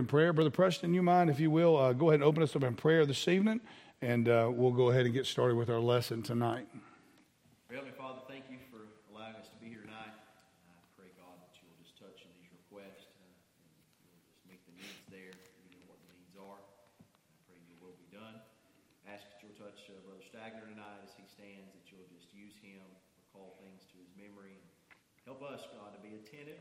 in prayer. Brother Preston, you mind, if you will, go ahead and open us up in prayer this evening, and we'll go ahead and get started with our lesson tonight. Heavenly Father, thank you for allowing us to be here tonight. I pray, God, that you'll just touch in these requests and you'll just meet the needs there. You know what the needs are. I pray your will be done. I ask that you'll touch Brother Stagner tonight as he stands, that you'll just use him, recall things to his memory, and help us, God, to be attentive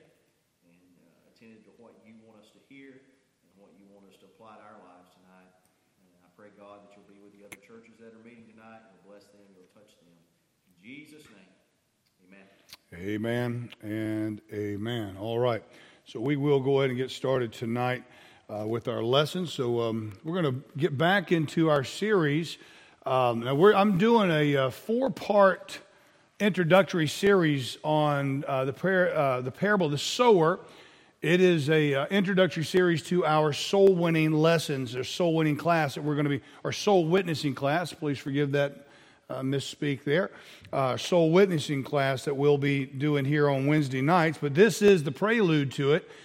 to what you want us to hear and what you want us to apply to our lives tonight. And I pray, God, that you'll be with the other churches that are meeting tonight. You'll bless them. You'll touch them. In Jesus' name, amen. Amen and amen. All right. So we will go ahead and get started tonight with our lesson. So we're going to get back into our series. Now I'm doing a four-part introductory series on the parable of the sower. It is a introductory series to our soul-winning lessons, or soul-winning class that we're going to be, or soul-witnessing class. Please forgive that misspeak there. Soul witnessing class that we'll be doing here on Wednesday nights. But this is the prelude to it.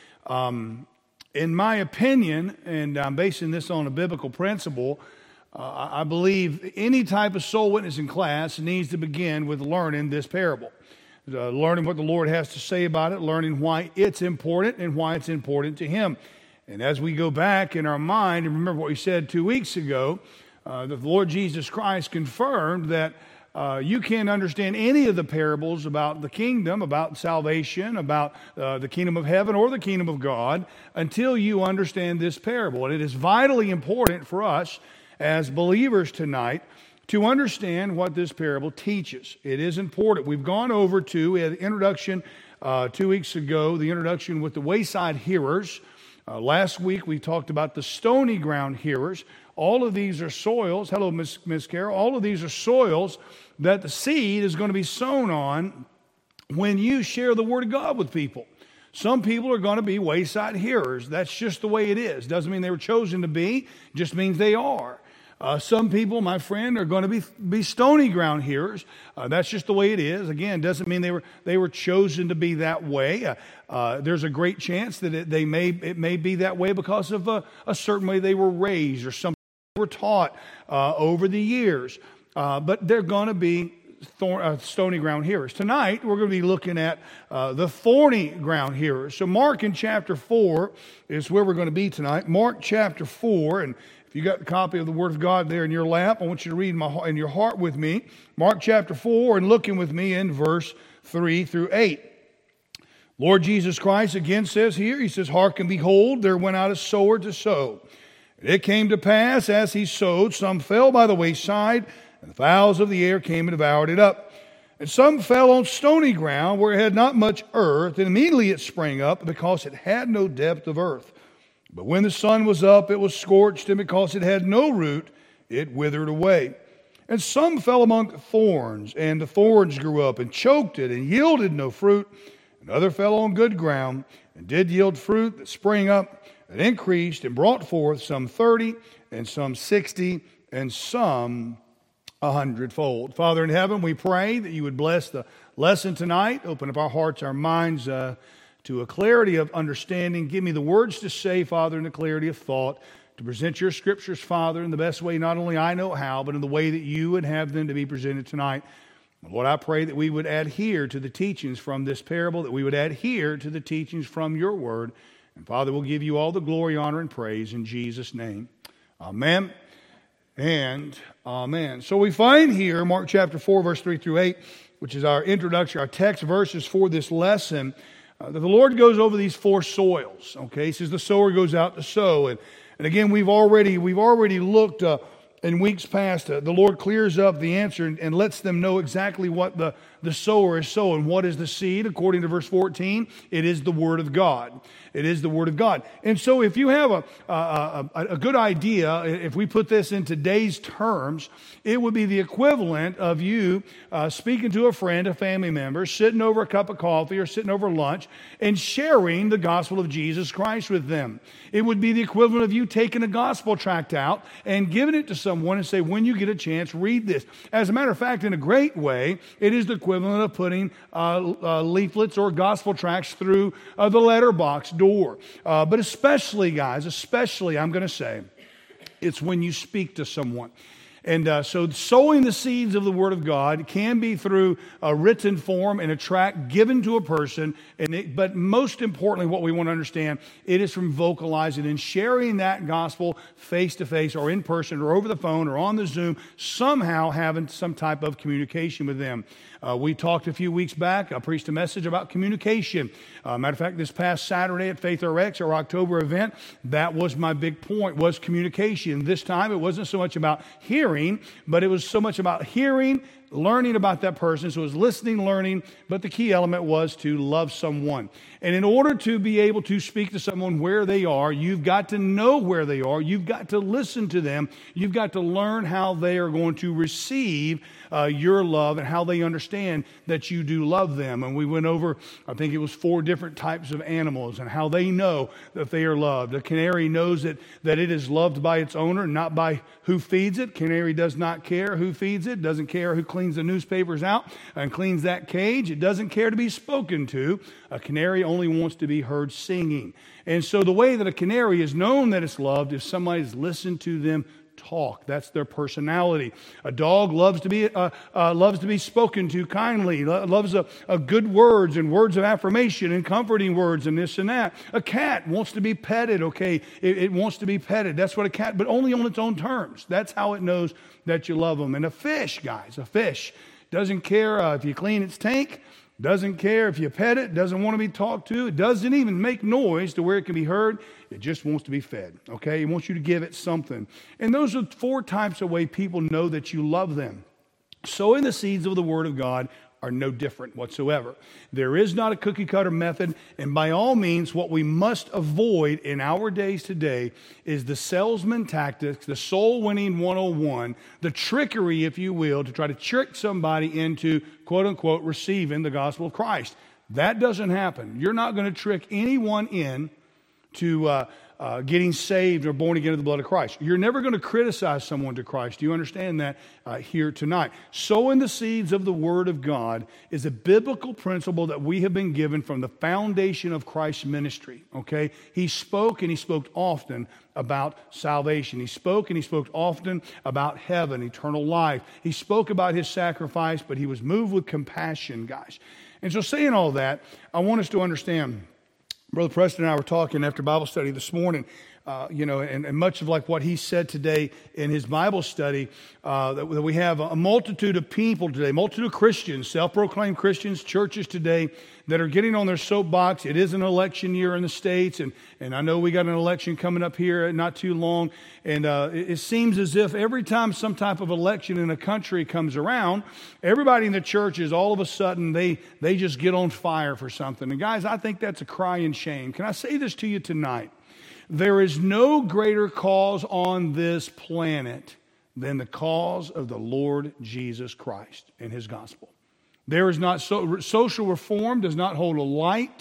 In my opinion, and I'm basing this on a biblical principle, I believe any type of soul witnessing class needs to begin with learning this parable. Learning what the Lord has to say about it, learning why it's important and why it's important to Him. And as we go back in our mind and remember what we said 2 weeks ago, that the Lord Jesus Christ confirmed that you can't understand any of the parables about the kingdom, about salvation, about the kingdom of heaven or the kingdom of God until you understand this parable. And it is vitally important for us as believers tonight to understand what this parable teaches. It is important. We've gone over to the introduction 2 weeks ago, the introduction with the wayside hearers. Last week we talked about the stony ground hearers. All of these are soils. Hello, Miss Carol. All of these are soils that the seed is going to be sown on when you share the Word of God with people. Some people are going to be wayside hearers. That's just the way it is. Doesn't mean they were chosen to be. Just means they are. Some people, my friend, are going to be stony ground hearers. That's just the way it is. Again, doesn't mean they were chosen to be that way. There's a great chance that it may be that way because of a certain way they were raised or something they were taught over the years. But they're going to be stony ground hearers. Tonight, we're going to be looking at the thorny ground hearers. So Mark in chapter 4 is where we're going to be tonight. Mark chapter 4, and if you got the copy of the Word of God there in your lap, I want you to read in your heart with me. Mark chapter 4, and looking with me in verse 3 through 8. Lord Jesus Christ again says here, He says, "Hearken, behold, there went out a sower to sow. And it came to pass, as he sowed, some fell by the wayside, and the fowls of the air came and devoured it up. And some fell on stony ground, where it had not much earth, and immediately it sprang up, because it had no depth of earth. But when the sun was up, it was scorched, and because it had no root, it withered away. And some fell among thorns, and the thorns grew up and choked it, and yielded no fruit. And other fell on good ground, and did yield fruit that sprang up, and increased, and brought forth some 30, and some 60, and some 100-fold." Father in heaven, we pray that you would bless the lesson tonight. Open up our hearts, our minds, to a clarity of understanding. Give me the words to say, Father, and the clarity of thought, to present your scriptures, Father, in the best way not only I know how, but in the way that you would have them to be presented tonight. Lord, I pray that we would adhere to the teachings from this parable, that we would adhere to the teachings from your word. And Father, we'll give you all the glory, honor, and praise in Jesus' name. Amen and amen. So we find here, Mark chapter 4, verse 3 through 8, which is our introduction, our text verses for this lesson, that the Lord goes over these four soils. Okay, He says the sower goes out to sow, and again we've already looked in weeks past. The Lord clears up the answer and lets them know exactly what the sower is sowing. What is the seed? According to verse 14, it is the Word of God. It is the Word of God. And so if you have a good idea, if we put this in today's terms, it would be the equivalent of you speaking to a friend, a family member, sitting over a cup of coffee or sitting over lunch and sharing the gospel of Jesus Christ with them. It would be the equivalent of you taking a gospel tract out and giving it to someone and say, when you get a chance, read this. As a matter of fact, in a great way, it is the equivalent of putting leaflets or gospel tracts through the letterbox door. But especially, guys, I'm going to say, it's when you speak to someone. And so sowing the seeds of the Word of God can be through a written form and a tract given to a person. But most importantly, what we want to understand, it is from vocalizing and sharing that gospel face-to-face or in person or over the phone or on the Zoom, somehow having some type of communication with them. We talked a few weeks back, I preached a message about communication. Matter of fact, this past Saturday at Faith RX, our October event, that was my big point, was communication. This time, it wasn't so much about hearing, but it was so much about hearing, learning about that person. So it was listening, learning, but the key element was to love someone. And in order to be able to speak to someone where they are, you've got to know where they are. You've got to listen to them. You've got to learn how they are going to receive your love and how they understand that you do love them. And we went over, I think it was 4 different types of animals and how they know that they are loved. A canary knows that it is loved by its owner, not by who feeds it. Canary does not care who feeds it, doesn't care who cleans the newspapers out and cleans that cage. It doesn't care to be spoken to. A canary only wants to be heard singing. And so the way that a canary is known that it's loved is somebody's listened to them talk. That's their personality. A dog loves to be spoken to kindly, loves a good words and words of affirmation and comforting words and this and that. A cat wants to be petted, okay? It wants to be petted. That's what a cat, but only on its own terms. That's how it knows that you love them. And a fish, guys, a fish doesn't care if you clean its tank, doesn't care if you pet it, doesn't want to be talked to, it doesn't even make noise to where it can be heard. It just wants to be fed, okay? It wants you to give it something. And those are 4 types of way people know that you love them. Sowing the seeds of the Word of God are no different whatsoever. There is not a cookie cutter method, and by all means, what we must avoid in our days today is the salesman tactics, the soul winning 101, the trickery, if you will, to try to trick somebody into quote unquote receiving the gospel of Christ. That doesn't happen. You're not going to trick anyone in to getting saved or born again of the blood of Christ. You're never going to criticize someone to Christ. Do you understand that here tonight? Sowing the seeds of the Word of God is a biblical principle that we have been given from the foundation of Christ's ministry. Okay? He spoke, and he spoke often about salvation. He spoke, and he spoke often about heaven, eternal life. He spoke about his sacrifice, but he was moved with compassion, guys. And so saying all that, I want us to understand, Brother Preston and I were talking after Bible study this morning, and much of like what he said today in his Bible study, that we have a multitude of people today, multitude of Christians, self-proclaimed Christians, churches today that are getting on their soapbox. It is an election year in the States, and I know we got an election coming up here not too long, and it seems as if every time some type of election in a country comes around, everybody in the church is all of a sudden, they just get on fire for something. And guys, I think that's a crying shame. Can I say this to you tonight? There is no greater cause on this planet than the cause of the Lord Jesus Christ and his gospel. There is not social reform does not hold a light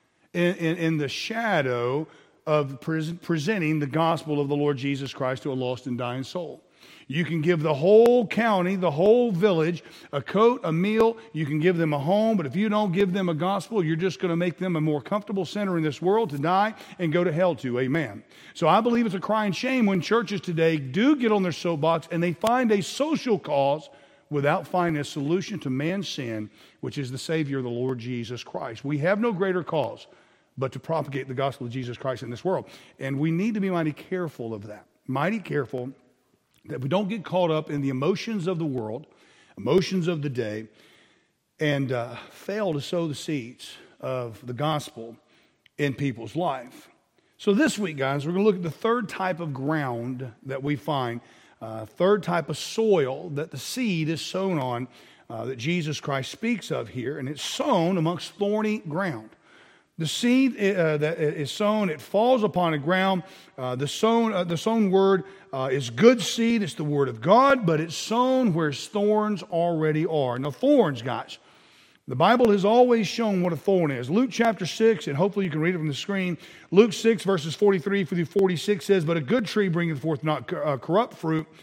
in the shadow of presenting the gospel of the Lord Jesus Christ to a lost and dying soul. You can give the whole county, the whole village, a coat, a meal. You can give them a home, but if you don't give them a gospel, you're just going to make them a more comfortable sinner in this world to die and go to hell to. Amen. So I believe it's a crying shame when churches today do get on their soapbox and they find a social cause without finding a solution to man's sin, which is the Savior, the Lord Jesus Christ. We have no greater cause but to propagate the gospel of Jesus Christ in this world. And we need to be mighty careful of that. Mighty careful that we don't get caught up in the emotions of the world, emotions of the day, and fail to sow the seeds of the gospel in people's life. So this week, guys, we're going to look at the 3rd type of ground that we find, 3rd type of soil that the seed is sown on, that Jesus Christ speaks of here, and it's sown amongst thorny ground. The seed that is sown, it falls upon a ground. The sown word is good seed. It's the word of God, but it's sown where thorns already are. Now, thorns, guys, the Bible has always shown what a thorn is. Luke chapter 6, and hopefully you can read it from the screen. Luke 6, verses 43 through 46 says, "But a good tree bringeth forth not corrupt fruit,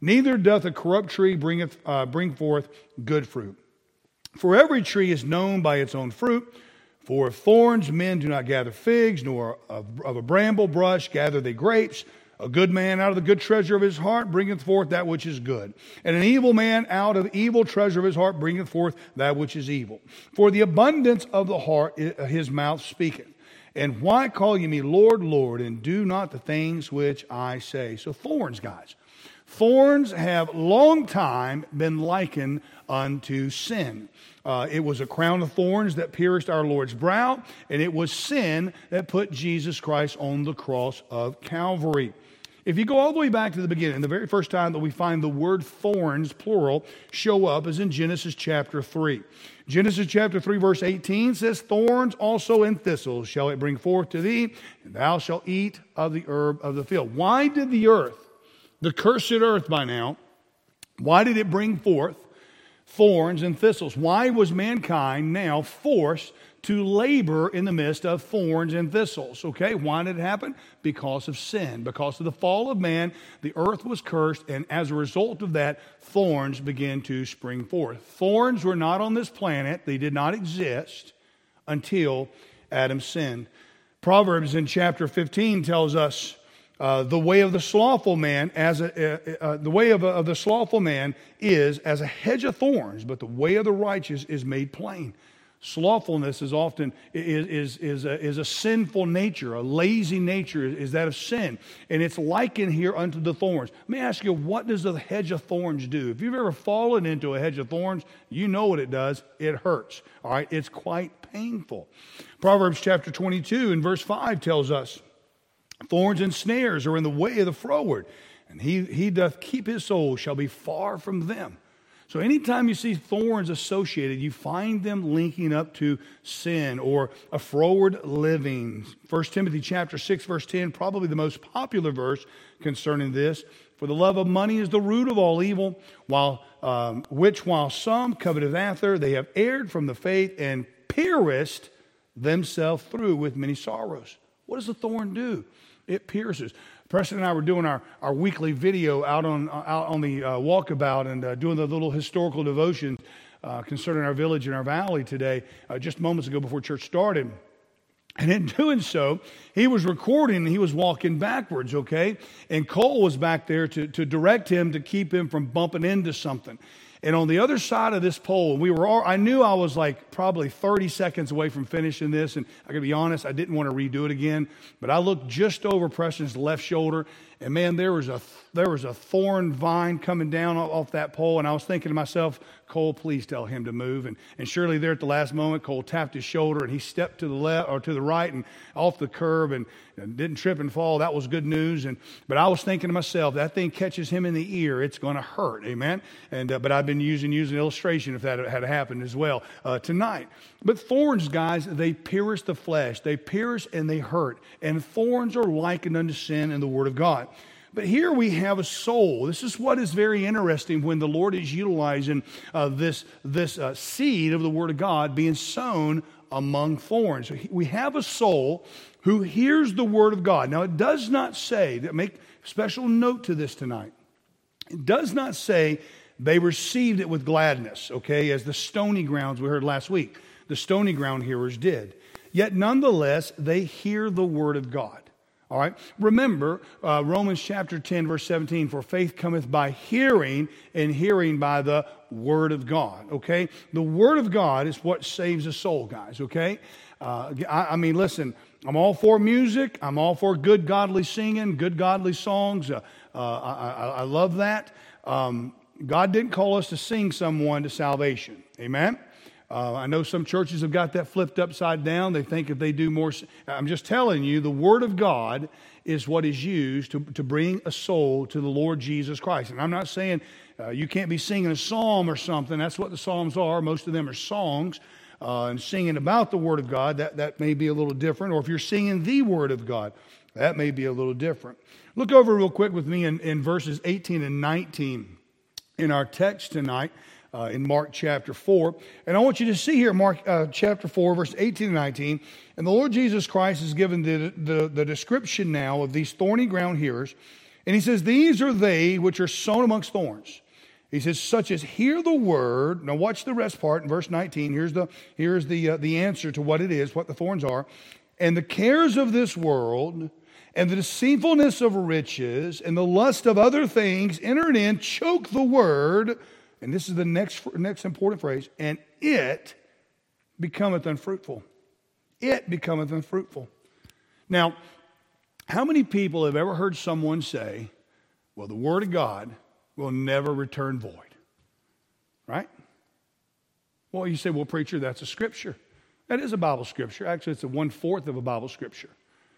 neither doth a corrupt tree bring forth good fruit. For every tree is known by its own fruit. For of thorns men do not gather figs, nor of a bramble bush gather they grapes. A good man out of the good treasure of his heart bringeth forth that which is good. And an evil man out of the evil treasure of his heart bringeth forth that which is evil. For the abundance of the heart his mouth speaketh. And why call ye me Lord, Lord, and do not the things which I say? So thorns, guys. Thorns have long time been likened unto sin. It was a crown of thorns that pierced our Lord's brow, and it was sin that put Jesus Christ on the cross of Calvary. If you go all the way back to the beginning, the very first time that we find the word thorns, plural, show up is in Genesis chapter 3. Genesis chapter 3 verse 18 says, thorns also and thistles shall it bring forth to thee, and thou shalt eat of the herb of the field. Why did the earth, the cursed earth by now, why did it bring forth thorns and thistles? Why was mankind now forced to labor in the midst of thorns and thistles? Okay, why did it happen? Because of sin. Because of the fall of man, the earth was cursed, and as a result of that, thorns began to spring forth. Thorns were not on this planet. They did not exist until Adam sinned. Proverbs in chapter 15 tells us the way of the slothful man the way of the slothful man is as a hedge of thorns, but the way of the righteous is made plain. Slothfulness is often is a sinful nature, a lazy nature is that of sin, and it's likened here unto the thorns. Let me ask you, what does a hedge of thorns do? If you've ever fallen into a hedge of thorns, you know what it does. It hurts. All right, it's quite painful. Proverbs chapter 22 and verse 5 tells us, thorns and snares are in the way of the froward, and he doth keep his soul shall be far from them. So anytime you see thorns associated, you find them linking up to sin or a froward living. 1 Timothy chapter 6 verse 10, probably the most popular verse concerning this. For the love of money is the root of all evil, while some coveteth after, they have erred from the faith and pierced themselves through with many sorrows. What does the thorn do? It pierces. Preston and I were doing our weekly video out on the walkabout and doing the little historical devotions concerning our village and our valley today, just moments ago before church started. And in doing so, he was recording and he was walking backwards, okay? And Cole was back there to direct him, to keep him from bumping into something. And on the other side of this pole, I knew I was like probably 30 seconds away from finishing this. And I gotta be honest, I didn't want to redo it again. But I looked just over Preston's left shoulder, and man, there was a thorn vine coming down off that pole. And I was thinking to myself, Cole, please tell him to move. And surely there at the last moment, Cole tapped his shoulder and he stepped to the left or to the right and off the curb and didn't trip and fall. That was good news. But I was thinking to myself, that thing catches him in the ear, it's going to hurt. Amen. But I've been using an illustration if that had happened as well tonight. But thorns, guys, they pierce the flesh. They pierce and they hurt. And thorns are likened unto sin in the Word of God. But here we have a soul. This is what is very interesting when the Lord is utilizing this seed of the Word of God being sown among thorns. We have a soul who hears the Word of God. Now, it does not say, make special note to this tonight, it does not say they received it with gladness, okay, as the stony grounds we heard last week. The stony ground hearers did. Yet nonetheless, they hear the Word of God. All right. Remember Romans chapter 10, verse 17, for faith cometh by hearing, and hearing by the Word of God. Okay. The Word of God is what saves a soul, guys. Okay. I mean, listen, I'm all for music. I'm all for good godly singing, good godly songs. I love that. God didn't call us to sing someone to salvation. Amen. I know some churches have got that flipped upside down. They think if they do more... I'm just telling you, the Word of God is what is used to bring a soul to the Lord Jesus Christ. And I'm not saying you can't be singing a psalm or something. That's what the psalms are. Most of them are songs. And singing about the Word of God, that may be a little different. Or if you're singing the Word of God, that may be a little different. Look over real quick with me in verses 18 and 19 in our text tonight. In Mark chapter 4. And I want you to see here, Mark chapter 4, verse 18 and 19. And the Lord Jesus Christ has given the description now of these thorny ground hearers. And he says, these are they which are sown amongst thorns. He says, such as hear the word. Now watch the rest part in verse 19. Here's the answer to what it is, what the thorns are. And the cares of this world and the deceitfulness of riches and the lust of other things entered in, choke the word. And this is the next important phrase. And it becometh unfruitful. It becometh unfruitful. Now, how many people have ever heard someone say, well, the word of God will never return void? Right? Well, you say, well, preacher, that's a scripture. That is a Bible scripture. Actually, it's a 1/4 of a Bible scripture.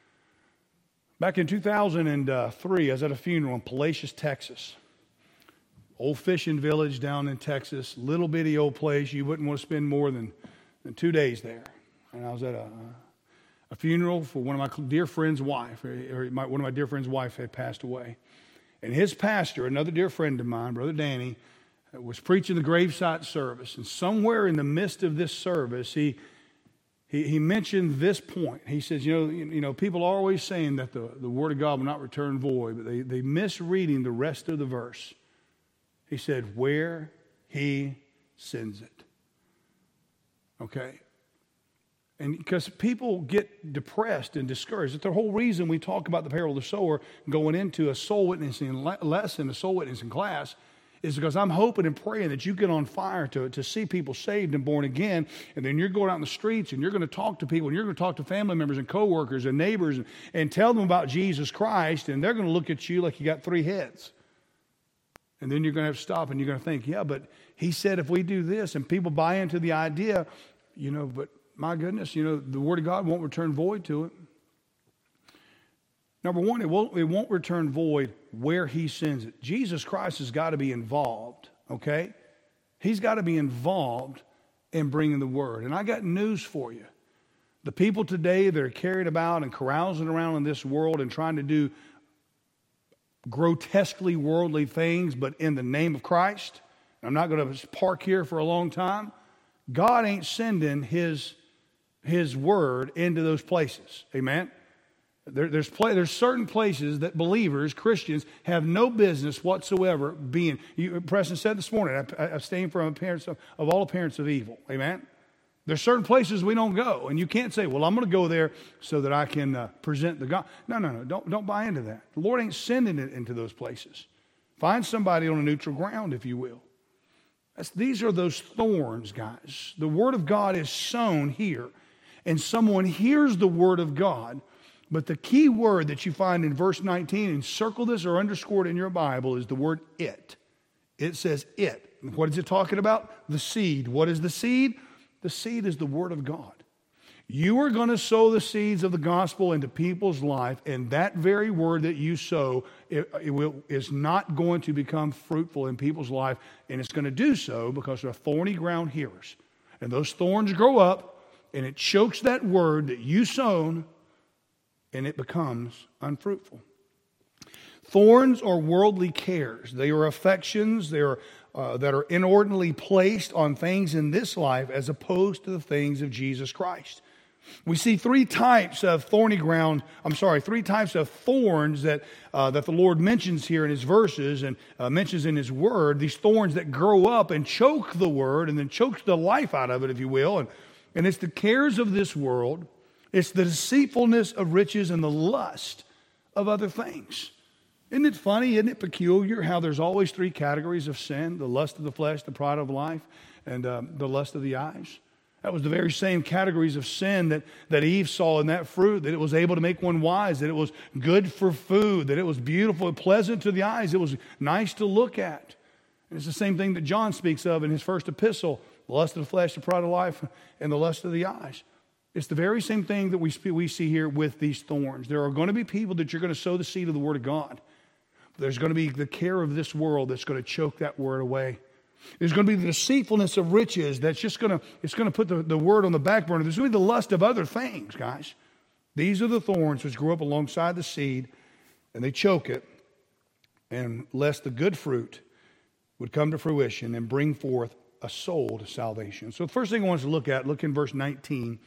Back in 2003, I was at a funeral in Palacios, Texas. Old fishing village down in Texas. Little bitty old place. You wouldn't want to spend more than 2 days there. And I was at a funeral for one of my dear friend's wife. One of my dear friend's wife had passed away. And his pastor, another dear friend of mine, Brother Danny, was preaching the graveside service. And somewhere in the midst of this service, he mentioned this point. He says, you know, people are always saying that the word of God will not return void, but they misreading the rest of the verse. He said, where he sends it. Okay? And because people get depressed and discouraged. That's the whole reason we talk about the parable of the sower going into a soul witnessing lesson, a soul witnessing class, is because I'm hoping and praying that you get on fire to see people saved and born again. And then you're going out in the streets and you're going to talk to people and you're going to talk to family members and coworkers and neighbors and tell them about Jesus Christ. And they're going to look at you like you got 3 heads. And then you're going to have to stop and you're going to think, yeah, but he said if we do this, and people buy into the idea, but my goodness, the word of God won't return void to it. Number one, it won't return void where he sends it. Jesus Christ has got to be involved, okay? He's got to be involved in bringing the word. And I got news for you. The people today that are carried about and carousing around in this world and trying to do grotesquely worldly things, but in the name of Christ, I'm not going to park here for a long time. God ain't sending his word into those places. Amen? There's certain places that believers, Christians, have no business whatsoever being. Preston said this morning, I abstain from appearance of all appearance of evil. Amen? There's certain places we don't go. And you can't say, well, I'm going to go there so that I can present the God. No. Don't buy into that. The Lord ain't sending it into those places. Find somebody on a neutral ground, if you will. These are those thorns, guys. The Word of God is sown here. And someone hears the Word of God. But the key word that you find in verse 19, and circle this or underscore it in your Bible, is the word it. It says it. What is it talking about? The seed. What is the seed? The seed is the Word of God. You are going to sow the seeds of the gospel into people's life, and that very word that you sow is not going to become fruitful in people's life, and it's going to do so because they're thorny ground hearers. And those thorns grow up, and it chokes that word that you sown, and it becomes unfruitful. Thorns are worldly cares. They are affections that are inordinately placed on things in this life as opposed to the things of Jesus Christ. We see 3 types of thorny ground, 3 types of thorns that the Lord mentions here in His verses and mentions in His Word. These thorns that grow up and choke the Word and then choke the life out of it, if you will. And it's the cares of this world. It's the deceitfulness of riches and the lust of other things. Isn't it funny, isn't it peculiar how there's always 3 categories of sin? The lust of the flesh, the pride of life, and the lust of the eyes. That was the very same categories of sin that Eve saw in that fruit, that it was able to make one wise, that it was good for food, that it was beautiful and pleasant to the eyes, it was nice to look at. And it's the same thing that John speaks of in his first epistle, the lust of the flesh, the pride of life, and the lust of the eyes. It's the very same thing that we see here with these thorns. There are going to be people that you're going to sow the seed of the Word of God. There's going to be the care of this world that's going to choke that word away. There's going to be the deceitfulness of riches that's just going to put the word on the back burner. There's going to be the lust of other things, guys. These are the thorns which grow up alongside the seed, and they choke it, and lest the good fruit would come to fruition and bring forth a soul to salvation. So the first thing I want us to look in verse 19.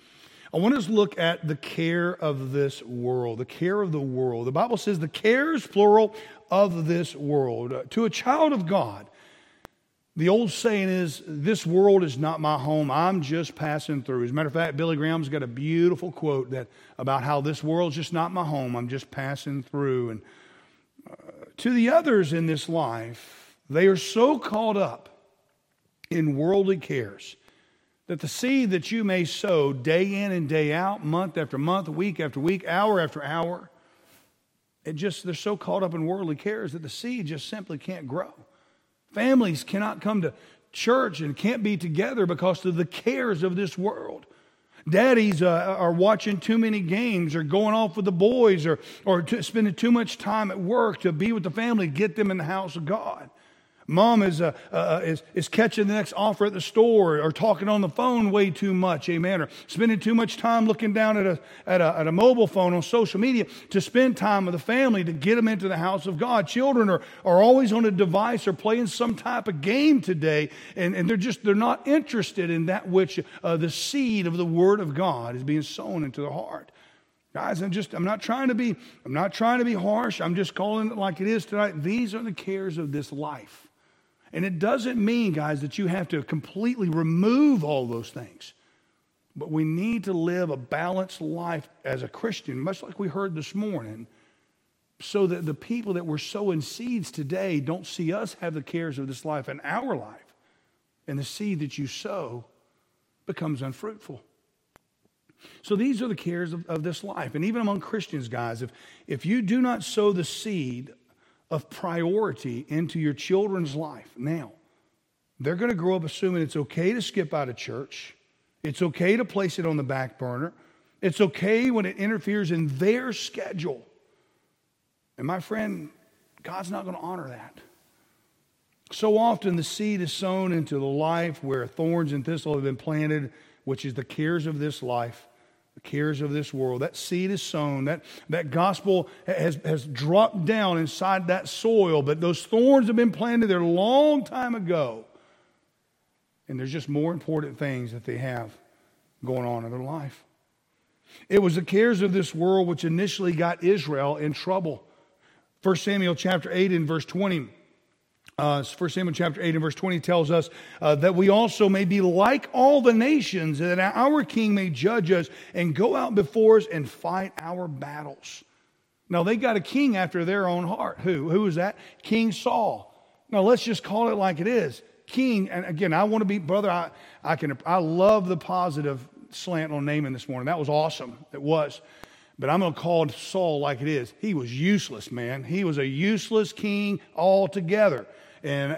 I want us to look at the care of this world, the care of the world. The Bible says the cares, plural, of this world. To a child of God, the old saying is, this world is not my home. I'm just passing through. As a matter of fact, Billy Graham's got a beautiful quote about how this world's just not my home. I'm just passing through. And to the others in this life, they are so caught up in worldly cares that the seed that you may sow day in and day out, month after month, week after week, hour after hour, they're so caught up in worldly cares that the seed just simply can't grow. Families cannot come to church and can't be together because of the cares of this world. Daddies are watching too many games or going off with the boys or spending too much time at work to be with the family, get them in the house of God. Mom is catching the next offer at the store or talking on the phone way too much, amen, or spending too much time looking down at a mobile phone on social media to spend time with the family to get them into the house of God. Children are always on a device or playing some type of game today, and they're not interested in that which the seed of the Word of God is being sown into their heart. Guys, I'm not trying to be harsh. I'm just calling it like it is tonight. These are the cares of this life. And it doesn't mean, guys, that you have to completely remove all those things. But we need to live a balanced life as a Christian, much like we heard this morning, so that the people that we're sowing seeds today don't see us have the cares of this life in our life. And the seed that you sow becomes unfruitful. So these are the cares of this life. And even among Christians, guys, if you do not sow the seed of priority into your children's life now, they're going to grow up assuming it's okay to skip out of church. It's okay to place it on the back burner. It's okay when it interferes in their schedule. And my friend, God's not going to honor that. So often the seed is sown into the life where thorns and thistles have been planted, which is the cares of this life. The cares of this world. That seed is sown. That gospel has dropped down inside that soil, but those thorns have been planted there a long time ago. And there's just more important things that they have going on in their life. It was the cares of this world which initially got Israel in trouble. 1 Samuel chapter 8 and verse 20. 1 Samuel chapter 8 and verse 20 tells us that we also may be like all the nations, and that our king may judge us and go out before us and fight our battles. Now, they got a king after their own heart. Who is that? King Saul. Now, let's just call it like it is. King, and again, I want to be, brother, I love the positive slant on naming this morning. That was awesome. It was. But I'm going to call Saul like it is. He was useless, man. He was a useless king altogether. And,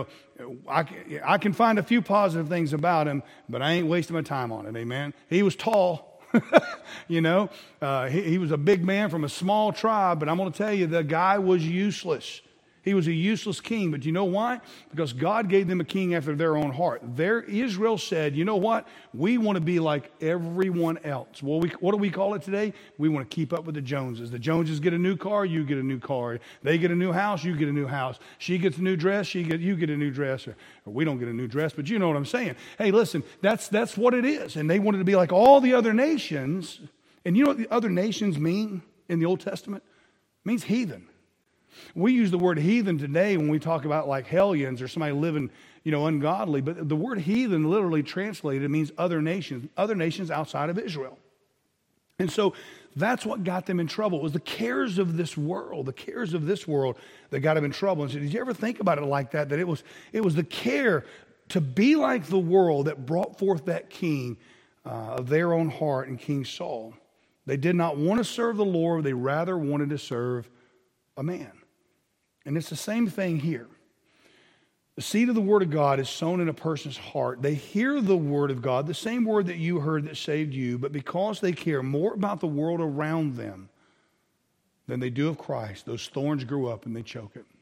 I can find a few positive things about him, but I ain't wasting my time on it, amen? He was tall, he was a big man from a small tribe, but I'm going to tell you, the guy was useless. He was a useless king, but you know why? Because God gave them a king after their own heart. Israel said, you know what? We want to be like everyone else. Well, what do we call it today? We want to keep up with the Joneses. The Joneses get a new car, you get a new car. They get a new house, you get a new house. She gets a new dress, you get a new dress. Or we don't get a new dress, but you know what I'm saying. Hey, listen, that's what it is. And they wanted to be like all the other nations. And you know what the other nations mean in the Old Testament? It means heathen. We use the word heathen today when we talk about like hellions or somebody living, ungodly. But the word heathen literally translated means other nations outside of Israel. And so that's what got them in trouble. It was the cares of this world that got them in trouble. And so did you ever think about it like that? That it was the care to be like the world that brought forth that king of their own heart in King Saul. They did not want to serve the Lord. They rather wanted to serve a man. And it's the same thing here. The seed of the Word of God is sown in a person's heart. They hear the Word of God, the same Word that you heard that saved you, but because they care more about the world around them than they do of Christ, those thorns grew up and they choke it.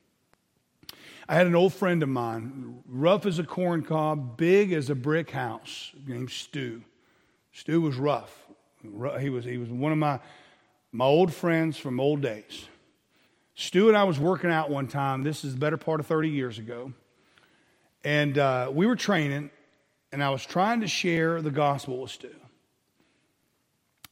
I had an old friend of mine, rough as a corn cob, big as a brick house, named Stu. Stu was rough. He was one of my old friends from old days. Stu and I was working out one time. This is the better part of 30 years ago. And we were training, and I was trying to share the gospel with Stu.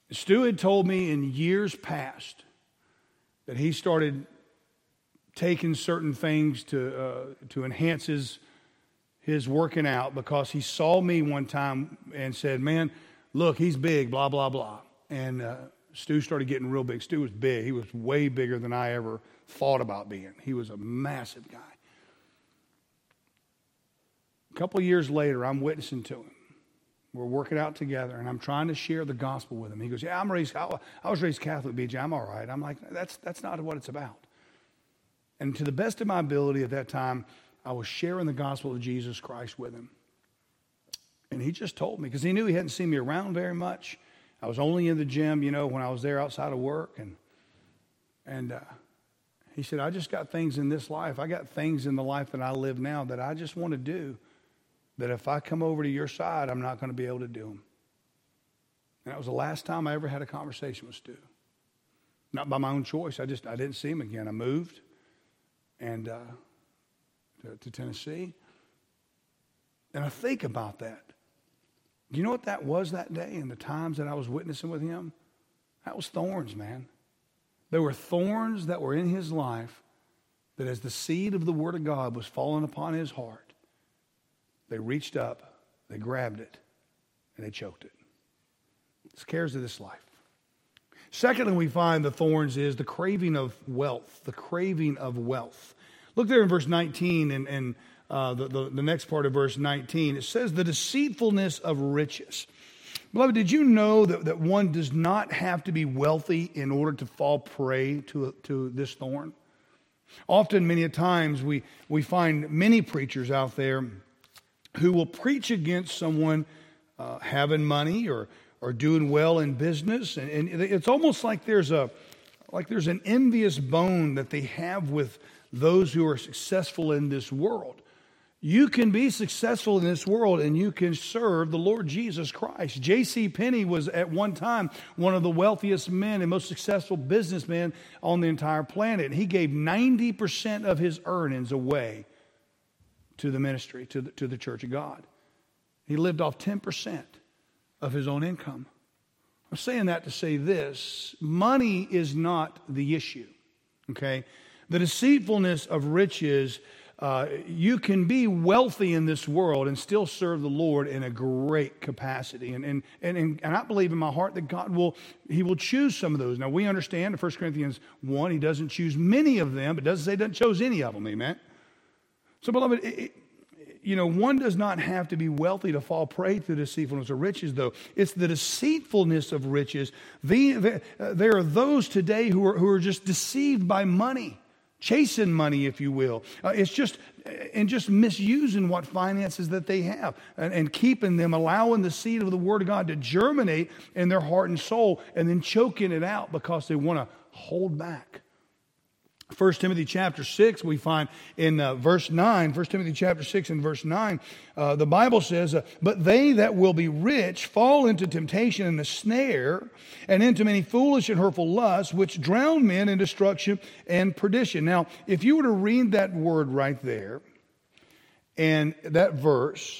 Stu had told me in years past that he started taking certain things to enhance his working out, because he saw me one time and said, man, look, he's big, blah, blah, blah. And Stu started getting real big. Stu was big. He was way bigger than I ever thought about being. He was a massive guy. A couple of years later, I'm witnessing to him. We're working out together, and I'm trying to share the gospel with him. He goes, yeah, I was raised Catholic, BJ. I'm all right. I'm like, that's not what it's about. And to the best of my ability at that time, I was sharing the gospel of Jesus Christ with him. And he just told me, because he knew he hadn't seen me around very much. I was only in the gym, when I was there outside of work. And he said, I just got things in this life. I got things in the life that I live now that I just want to do, that if I come over to your side, I'm not going to be able to do them. And that was the last time I ever had a conversation with Stu. Not by my own choice. I didn't see him again. I moved and to Tennessee. And I think about that. Do you know what that was that day and the times that I was witnessing with him? That was thorns, man. There were thorns that were in his life that, as the seed of the Word of God was falling upon his heart, they reached up, they grabbed it, and they choked it. It's cares of this life. Secondly, we find the thorns is the craving of wealth. The craving of wealth. Look there in verse 19 and the next part of verse 19. It says the deceitfulness of riches. Beloved, did you know that one does not have to be wealthy in order to fall prey to this thorn? Often, many times, we find many preachers out there who will preach against someone having money or doing well in business, and it's almost like there's an envious bone that they have with those who are successful in this world. You can be successful in this world and you can serve the Lord Jesus Christ. J.C. Penney was at one time one of the wealthiest men and most successful businessmen on the entire planet. He gave 90% of his earnings away to the ministry, to the Church of God. He lived off 10% of his own income. I'm saying that to say this: money is not the issue, okay? The deceitfulness of riches, you can be wealthy in this world and still serve the Lord in a great capacity. And I believe in my heart that God will choose some of those. Now, we understand in 1 Corinthians 1, he doesn't choose many of them, but doesn't say he doesn't choose any of them, amen? So, beloved, one does not have to be wealthy to fall prey to the deceitfulness of riches, though. It's the deceitfulness of riches. There are those today who are just deceived by money, chasing money, if you will. It's just misusing what finances that they have and keeping them, allowing the seed of the Word of God to germinate in their heart and soul, and then choking it out because they want to hold back. 1 Timothy chapter 6, we find in verse 9, 1 Timothy chapter 6 and verse 9, the Bible says, but they that will be rich fall into temptation and a snare, and into many foolish and hurtful lusts, which drown men in destruction and perdition. Now, if you were to read that word right there, and that verse,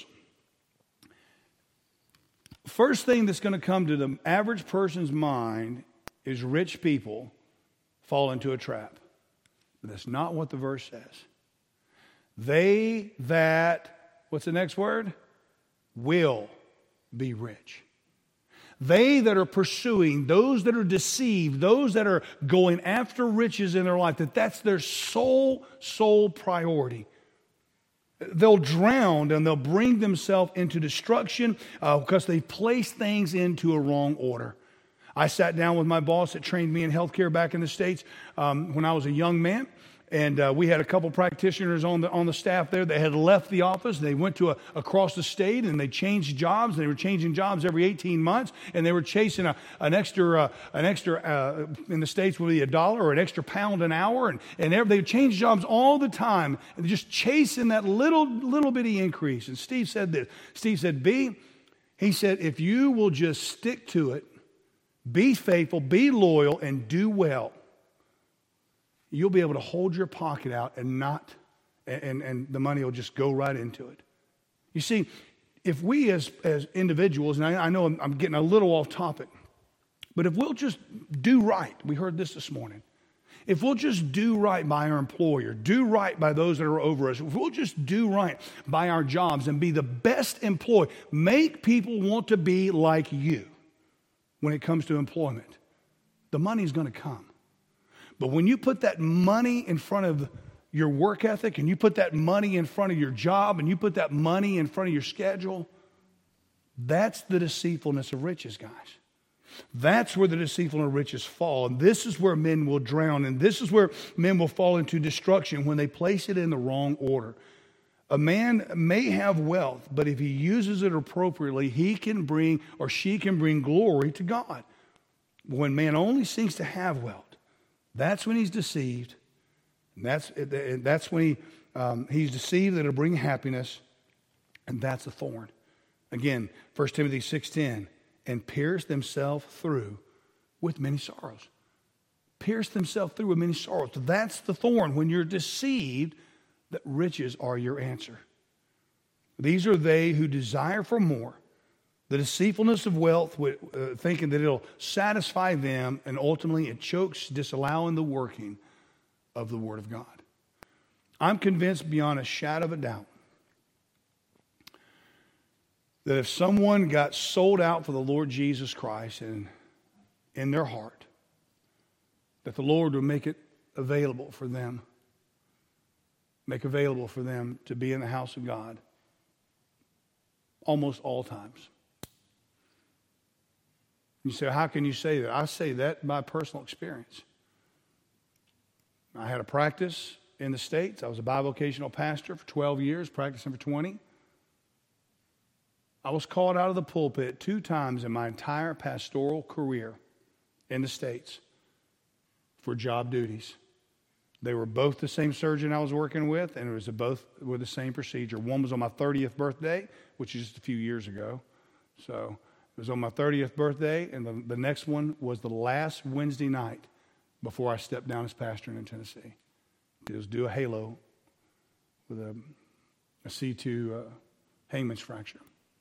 first thing that's going to come to the average person's mind is rich people fall into a trap. But that's not what the verse says. They that, what's the next word? Will be rich. They that are pursuing, those that are deceived, those that are going after riches in their life, that's their sole priority. They'll drown and they'll bring themselves into destruction because they place things into a wrong order. I sat down with my boss that trained me in healthcare back in the States when I was a young man. And we had a couple practitioners on the staff there that had left the office. They went to across the state and they changed jobs. They were changing jobs every 18 months, and they were chasing an extra in the States would be $1 or an extra pound an hour, and they changed jobs all the time, and just chasing that little bitty increase. And Steve said this. Steve said, B, he said, if you will just stick to it, be faithful, be loyal, and do well, you'll be able to hold your pocket out and the money will just go right into it. You see, if we as individuals, and I know I'm getting a little off topic, But if we'll just do right, we heard this morning. If we'll just do right by our employer, do right by those that are over us, if we'll just do right by our jobs and be the best employee, make people want to be like you when it comes to employment, the money's going to come. But when you put that money in front of your work ethic and you put that money in front of your job and you put that money in front of your schedule, that's the deceitfulness of riches, guys. That's where the deceitfulness of riches fall. And this is where men will drown. And this is where men will fall into destruction when they place it in the wrong order. A man may have wealth, but if he uses it appropriately, he can bring or she can bring glory to God. When man only seeks to have wealth, that's when he's deceived. And that's when he's deceived that it'll bring happiness. And that's a thorn. Again, 1 Timothy 6:10. And pierce themselves through with many sorrows. Pierce themselves through with many sorrows. That's the thorn. When you're deceived, that riches are your answer. These are they who desire for more. The deceitfulness of wealth, thinking that it'll satisfy them, and ultimately it chokes, disallowing the working of the Word of God. I'm convinced beyond a shadow of a doubt that if someone got sold out for the Lord Jesus Christ and in their heart, that the Lord would make it available for them, to be in the house of God almost all times. You say, how can you say that? I say that by personal experience. I had a practice in the States. I was a bivocational pastor for 12 years, practicing for 20. I was called out of the pulpit 2 times in my entire pastoral career in the States for job duties. They were both the same surgeon I was working with, and it was both with the same procedure. One was on my 30th birthday, which is just a few years ago. So it was on my 30th birthday, and the next one was the last Wednesday night before I stepped down as pastor in Tennessee. It was do a halo with a C2 hangman's fracture.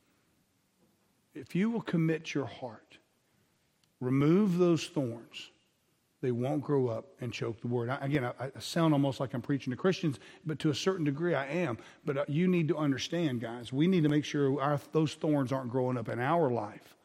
If you will commit your heart, remove those thorns, they won't grow up and choke the word. I sound almost like I'm preaching to Christians, but to a certain degree I am. But you need to understand, guys, we need to make sure those thorns aren't growing up in our life,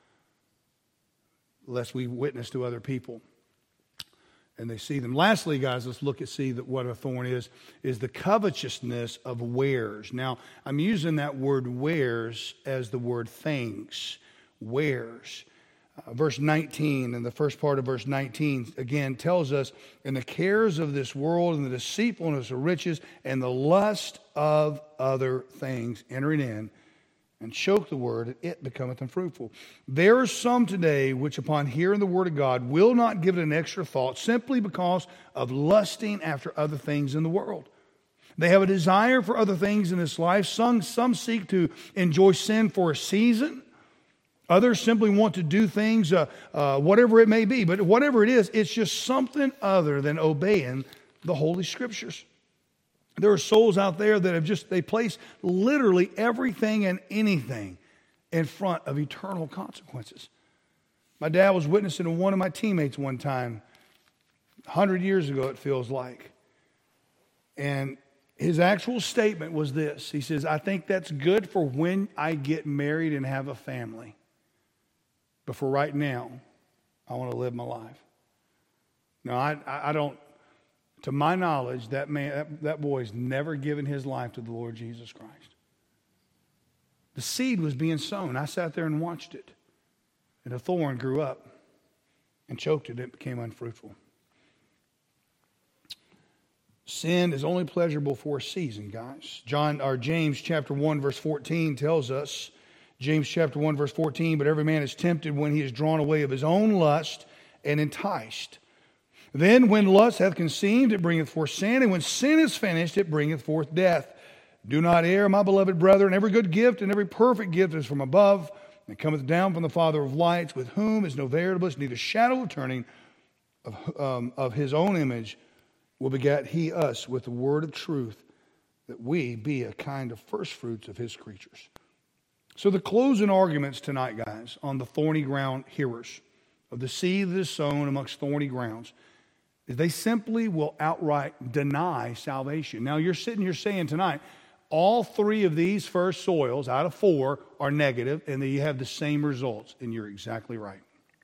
lest we witness to other people and they see them. Lastly, guys, let's look at what a thorn is the covetousness of wares. Now, I'm using that word wares as the word things. Wares. Verse 19, and the first part of verse 19, again, tells us, in the cares of this world and the deceitfulness of riches and the lust of other things entering in, and choke the word, and it becometh unfruitful. There are some today which upon hearing the word of God will not give it an extra thought simply because of lusting after other things in the world. They have a desire for other things in this life. Some seek to enjoy sin for a season. Others simply want to do things, whatever it may be. But whatever it is, it's just something other than obeying the Holy Scriptures. There are souls out there that they place literally everything and anything in front of eternal consequences. My dad was witnessing to one of my teammates one time, 100 years ago it feels like. And his actual statement was this. He says, I think that's good for when I get married and have a family. But for right now, I want to live my life. Now, I don't... To my knowledge, that boy's never given his life to the Lord Jesus Christ. The seed was being sown. I sat there and watched it. And a thorn grew up and choked it. It became unfruitful. Sin is only pleasurable for a season, guys. James chapter 1 verse 14 tells us, James chapter 1 verse 14, but every man is tempted when he is drawn away of his own lust and enticed. Then when lust hath conceived, it bringeth forth sin, and when sin is finished, it bringeth forth death. Do not err, my beloved brethren. Every good gift and every perfect gift is from above, and cometh down from the Father of lights, with whom is no variableness, neither shadow of turning. Of his own image will begat he us with the word of truth, that we be a kind of first fruits of his creatures. So the closing arguments tonight, guys, on the thorny ground hearers. of the seed that is sown amongst thorny grounds is they simply will outright deny salvation. Now, you're sitting here saying tonight, all three of these first soils out of four are negative, and you have the same results, and you're exactly right.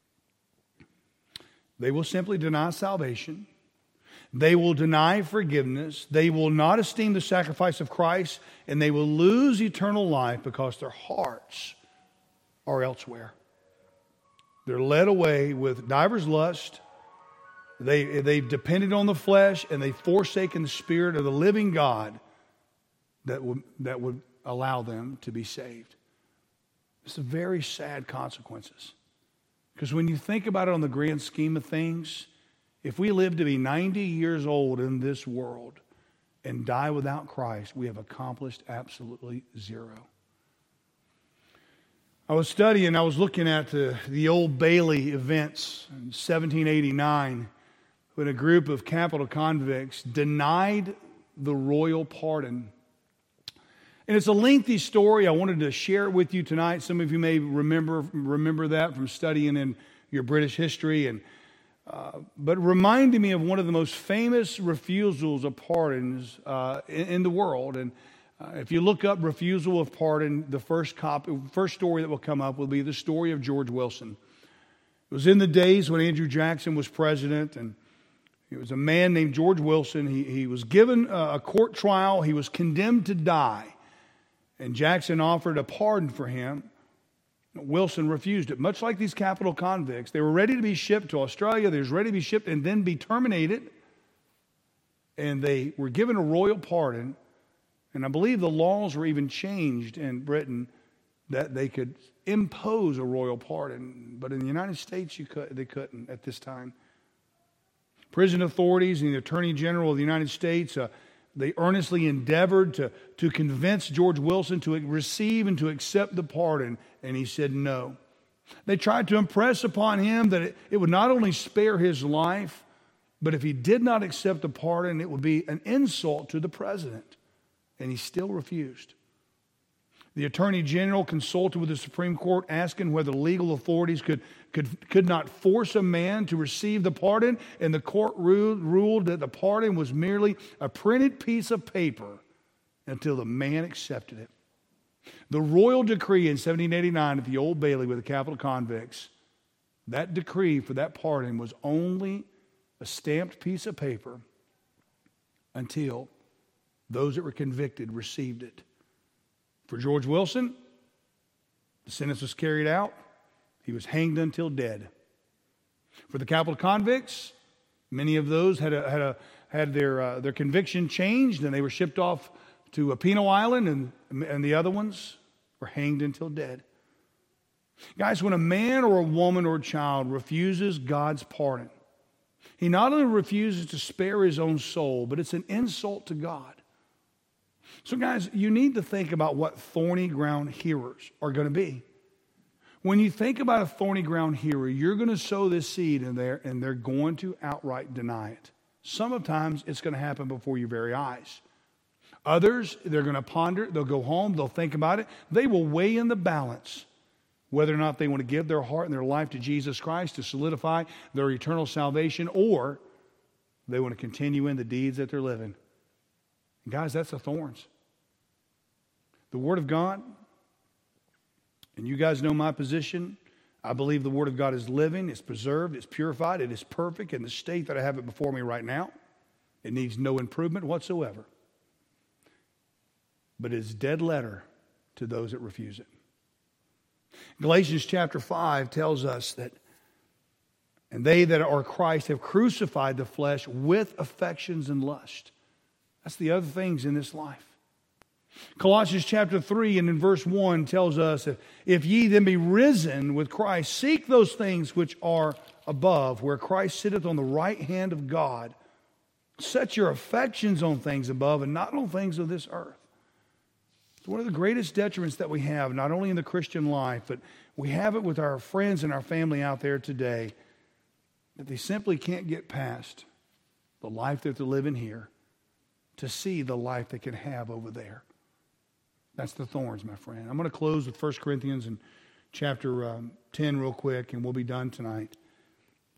They will simply deny salvation. They will deny forgiveness. They will not esteem the sacrifice of Christ, and they will lose eternal life because their hearts are elsewhere. They're led away with divers lust. They've depended on the flesh, and they've forsaken the Spirit of the living God that would allow them to be saved. It's a very sad consequences. Because when you think about it on the grand scheme of things, if we live to be 90 years old in this world and die without Christ, we have accomplished absolutely zero. I was studying, I was looking at the Old Bailey events in 1789 when a group of capital convicts denied the royal pardon. And it's a lengthy story. I wanted to share it with you tonight. Some of you may remember that from studying in your British history. But it reminded me of one of the most famous refusals of pardons in the world. And if you look up refusal of pardon, the first story that will come up will be the story of George Wilson. It was in the days when Andrew Jackson was president, and it was a man named George Wilson. He was given a court trial. He was condemned to die. And Jackson offered a pardon for him. Wilson refused it. Much like these capital convicts, they were ready to be shipped to Australia. They were ready to be shipped and then be terminated. And they were given a royal pardon. And I believe the laws were even changed in Britain that they could impose a royal pardon. But in the United States, they couldn't at this time. Prison authorities and the Attorney General of the United States, they earnestly endeavored to convince George Wilson to receive and to accept the pardon, and he said no. They tried to impress upon him that it would not only spare his life, but if he did not accept the pardon, it would be an insult to the president, and he still refused. The Attorney General consulted with the Supreme Court, asking whether legal authorities could not force a man to receive the pardon, and the court ruled that the pardon was merely a printed piece of paper until the man accepted it. The royal decree in 1789 at the Old Bailey with the capital convicts, that decree for that pardon was only a stamped piece of paper until those that were convicted received it. For George Wilson, the sentence was carried out. He was hanged until dead. For the capital convicts, many of those had their conviction changed, and they were shipped off to a penal island, and the other ones were hanged until dead. Guys, when a man or a woman or a child refuses God's pardon, he not only refuses to spare his own soul, but it's an insult to God. So guys, you need to think about what thorny ground hearers are going to be. When you think about a thorny ground hearer, you're going to sow this seed in there, and they're going to outright deny it. Sometimes it's going to happen before your very eyes. Others, they're going to ponder, they'll go home, they'll think about it. They will weigh in the balance whether or not they want to give their heart and their life to Jesus Christ to solidify their eternal salvation, or they want to continue in the deeds that they're living. And guys, that's the thorns. The Word of God, and you guys know my position. I believe the Word of God is living, it's preserved, it's purified, it is perfect in the state that I have it before me right now. It needs no improvement whatsoever. But it's dead letter to those that refuse it. Galatians chapter 5 tells us that, and they that are Christ have crucified the flesh with affections and lust. That's the other things in this life. Colossians chapter 3 and in verse 1 tells us, if ye then be risen with Christ, seek those things which are above, where Christ sitteth on the right hand of God. Set your affections on things above and not on things of this earth. It's one of the greatest detriments that we have, not only in the Christian life, but we have it with our friends and our family out there today, that they simply can't get past the life that they're living here to see the life they can have over there. That's the thorns, my friend. I'm going to close with 1 Corinthians and chapter 10 real quick, and we'll be done tonight.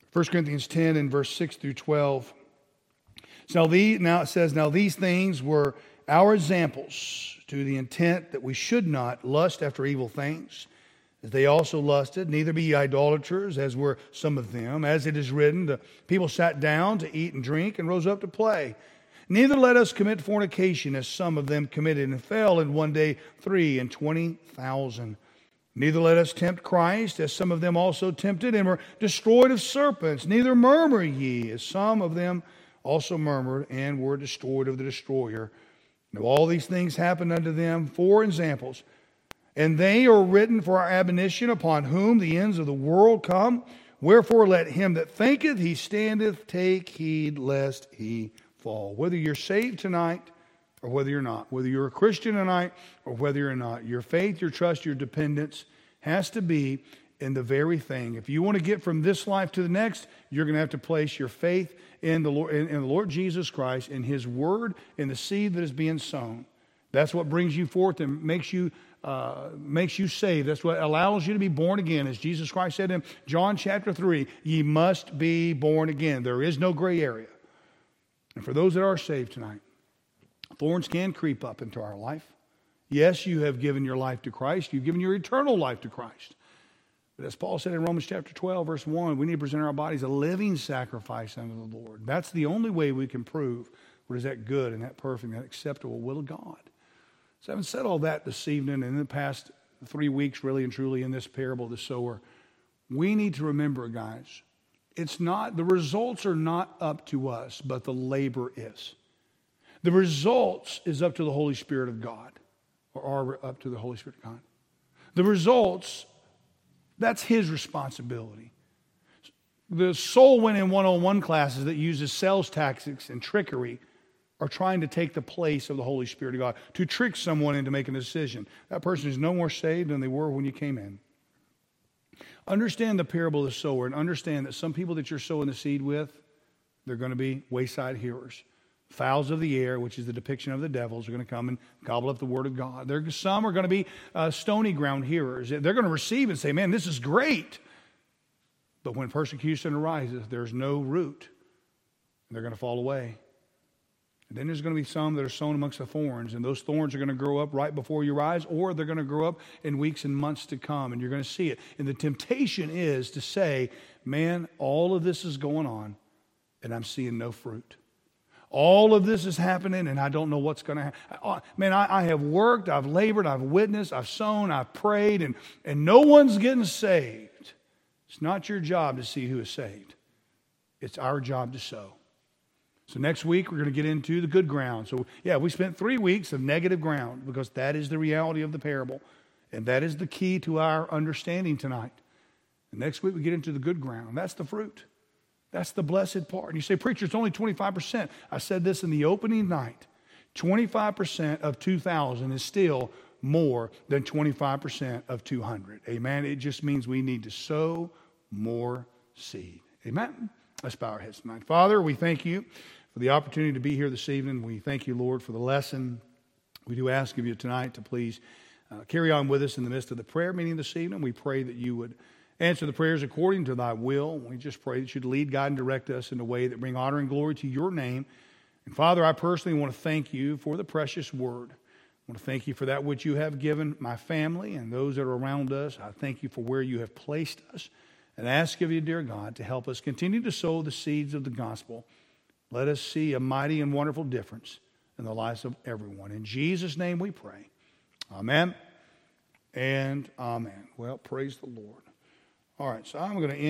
1 Corinthians 10 and verse 6 through 12. So now it says, now these things were our examples, to the intent that we should not lust after evil things, as they also lusted. Neither be ye idolaters, as were some of them. As it is written, the people sat down to eat and drink and rose up to play. Neither let us commit fornication, as some of them committed and fell in one day 23,000. Neither let us tempt Christ, as some of them also tempted and were destroyed of serpents. Neither murmur ye, as some of them also murmured and were destroyed of the destroyer. Now all these things happened unto them for examples, and they are written for our admonition, upon whom the ends of the world come. Wherefore let him that thinketh he standeth take heed lest he fall. Whether you're saved tonight or whether you're not, whether you're a Christian tonight or whether you're not, your faith, your trust, your dependence has to be in the very thing. If you want to get from this life to the next, you're going to have to place your faith in the Lord Jesus Christ, in His Word, in the seed that is being sown. That's what brings you forth and makes you saved. That's what allows you to be born again. As Jesus Christ said in John chapter 3, ye must be born again. There is no gray area. And for those that are saved tonight, thorns can creep up into our life. Yes, you have given your life to Christ. You've given your eternal life to Christ. But as Paul said in Romans chapter 12, verse 1, we need to present our bodies a living sacrifice unto the Lord. That's the only way we can prove what is that good and that perfect and that acceptable will of God. So having said all that this evening and in the past 3 weeks, really and truly, in this parable of the sower, we need to remember, guys, the results are not up to us, but the labor is. The results is up to the Holy Spirit of God, or are up to the Holy Spirit of God. The results, that's His responsibility. The soul winning one-on-one classes that uses sales tactics and trickery are trying to take the place of the Holy Spirit of God, to trick someone into making a decision. That person is no more saved than they were when you came in. Understand the parable of the sower, and understand that some people that you're sowing the seed with, they're going to be wayside hearers. Fowls of the air, which is the depiction of the devils, are going to come and gobble up the word of God. Some are going to be stony ground hearers. They're going to receive and say, man, this is great. But when persecution arises, there's no root. And they're going to fall away. And then there's going to be some that are sown amongst the thorns, and those thorns are going to grow up right before your eyes, or they're going to grow up in weeks and months to come, and you're going to see it. And the temptation is to say, man, all of this is going on, and I'm seeing no fruit. All of this is happening, and I don't know what's going to happen. Man, I have worked, I've labored, I've witnessed, I've sown, I've prayed, and no one's getting saved. It's not your job to see who is saved. It's our job to sow. So next week, we're going to get into the good ground. So, we spent 3 weeks of negative ground, because that is the reality of the parable. And that is the key to our understanding tonight. And next week, we get into the good ground. That's the fruit. That's the blessed part. And you say, preacher, it's only 25%. I said this in the opening night. 25% of 2,000 is still more than 25% of 200. Amen? It just means we need to sow more seed. Amen? Let's bow our heads tonight. Father, we thank you for the opportunity to be here this evening. We thank you, Lord, for the lesson. We do ask of you tonight to please carry on with us in the midst of the prayer meeting this evening. We pray that you would answer the prayers according to thy will. We just pray that you'd lead, guide, and direct us in a way that bring honor and glory to your name. And Father, I personally want to thank you for the precious word. I want to thank you for that which you have given my family and those that are around us. I thank you for where you have placed us. And I ask of you, dear God, to help us continue to sow the seeds of the gospel. Let us see a mighty and wonderful difference in the lives of everyone. In Jesus' name we pray. Amen and amen. Well, praise the Lord. All right, so I'm going to end.